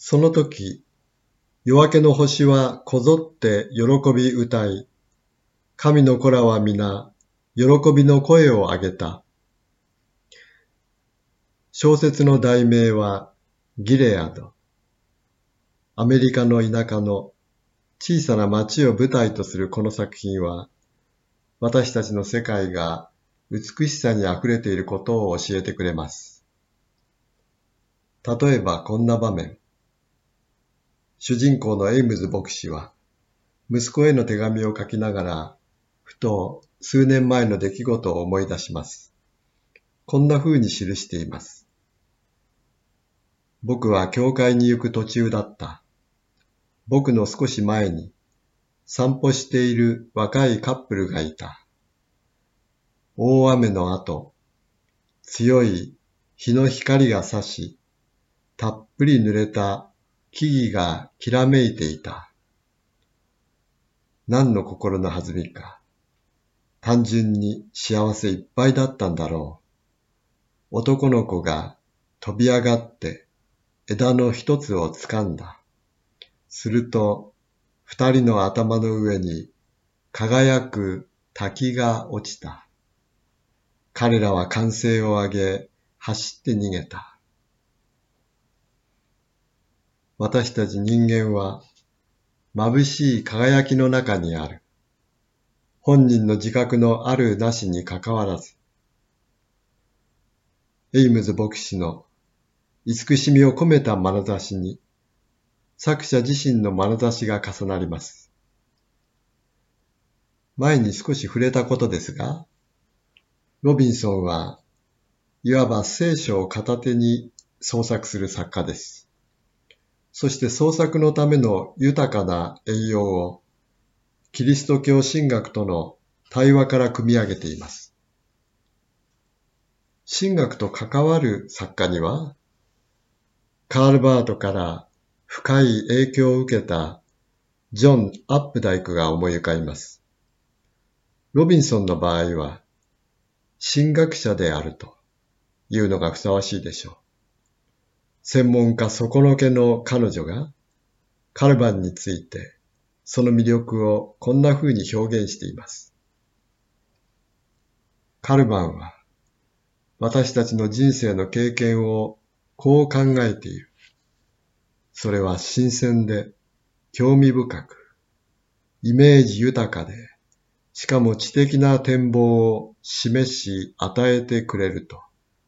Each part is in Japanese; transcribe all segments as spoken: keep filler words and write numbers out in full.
その時、夜明けの星はこぞって喜び歌い、神の子らは皆、喜びの声を上げた。小説の題名は、ギレアド。アメリカの田舎の小さな町を舞台とするこの作品は、私たちの世界が美しさにあふれていることを教えてくれます。例えばこんな場面。主人公のエイムズ牧師は、息子への手紙を書きながら、ふと数年前の出来事を思い出します。こんな風に記しています。僕は教会に行く途中だった。僕の少し前に散歩している若いカップルがいた。大雨の後、強い日の光が差し、たっぷり濡れた木々がきらめいていた。何の心の弾みか、単純に幸せいっぱいだったんだろう。男の子が飛び上がって枝の一つを掴んだ。すると、二人の頭の上に輝く滝が落ちた。彼らは歓声を上げ、走って逃げた。私たち人間は、眩しい輝きの中にある。本人の自覚のあるなしにかかわらず、エイムズ牧師の慈しみを込めた眼差しに、作者自身の眼差しが重なります。前に少し触れたことですが、ロビンソンはいわば聖書を片手に創作する作家です。そして創作のための豊かな栄養をキリスト教神学との対話から組み上げています。神学と関わる作家には、カール・バートから深い影響を受けたジョン・アップダイクが思い浮かびます。ロビンソンの場合は、神学者であるというのがふさわしいでしょう。専門家底のけの彼女がカルバンについてその魅力をこんな風に表現しています。カルバンは私たちの人生の経験をこう考えている。それは新鮮で興味深く、イメージ豊かで、しかも知的な展望を示し与えてくれると。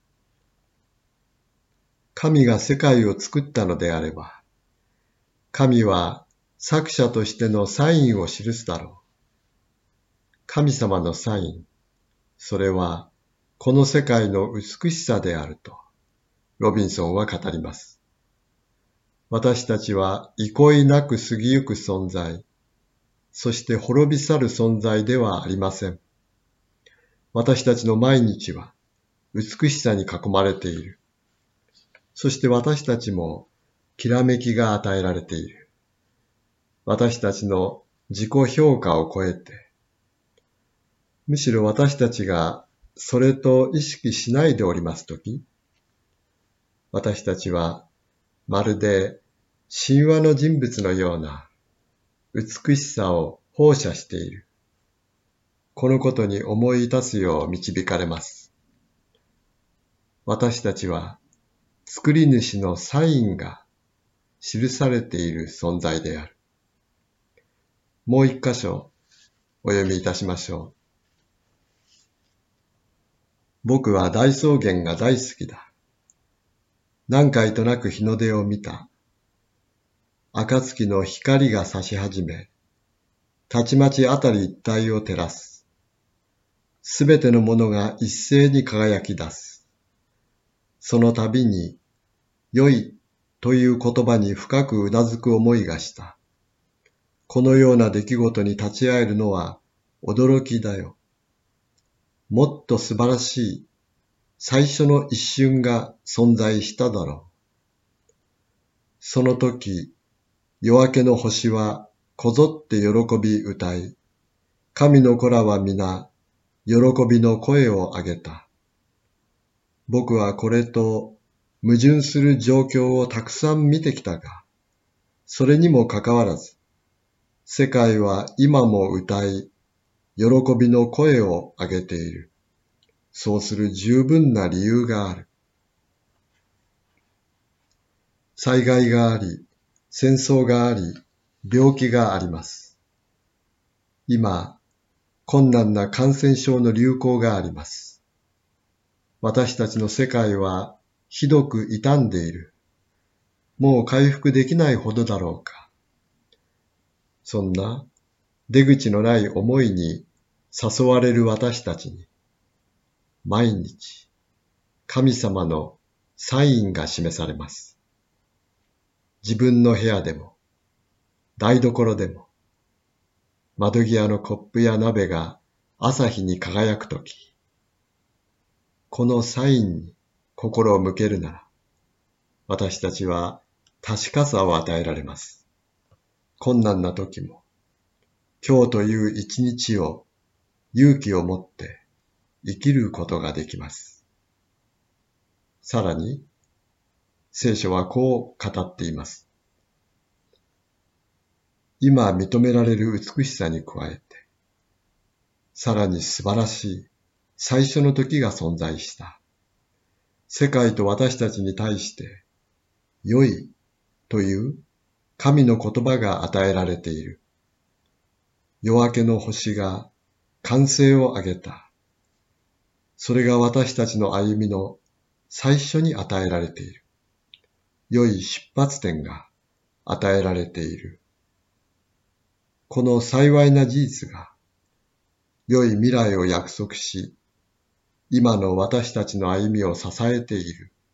神が世界を作ったのであれば、神は作者としてのサインを記すだろう。神様のサイン、それはこの世界の美しさであると、ロビンソンは語ります。私たちは憩いなく過ぎゆく存在、そして滅び去る存在ではありません。私たちの毎日は美しさに囲まれている。そして私たちもきらめきが与えられている。私たちの自己評価を超えて、むしろ私たちがそれと意識しないでおりますとき、私たちはまるで神話の人物のような美しさを放射している。このことに思い致すよう導かれます。私たちは作り主のサインが記されている存在である。もう一箇所お読みいたしましょう。僕は大草原が大好きだ。何回となく日の出を見た。暁の光が差し始め、たちまちあたり一帯を照らす。すべてのものが一斉に輝き出す。その度に、良いという言葉に深くうなずく思いがした。このような出来事に立ち会えるのは驚きだよ。もっと素晴らしい最初の一瞬が存在しただろう。その時、夜明けの星はこぞって喜び歌い、神の子らは皆喜びの声を上げた。僕はこれと矛盾する状況をたくさん見てきたが、 それにもかかわらず、世界は今も歌い、喜びの声を上げている。そうする十分な理由がある。災害があり、戦争があり、病気があります。今、困難な感染症の流行があります。私たちの世界はひどく傷んでいる。もう回復できないほどだろうか。そんな出口のない思いに誘われる私たちに、毎日神様のサインが示されます。自分の部屋でも、台所でも、窓際のコップや鍋が朝日に輝くとき、このサインに心を向けるなら、私たちは確かさを与えられます。困難な時も、今日という一日を勇気を持って生きることができます。さらに、聖書はこう語っています。今認められる美しさに加えて、さらに素晴らしい最初の時が存在した。世界と私たちに対して、良いという神の言葉が与えられている。夜明けの星が歓声を上げた。それが私たちの歩みの最初に与えられている。良い出発点が与えられている。この幸いな事実が、良い未来を約束し、今の私たちの歩みを支えている。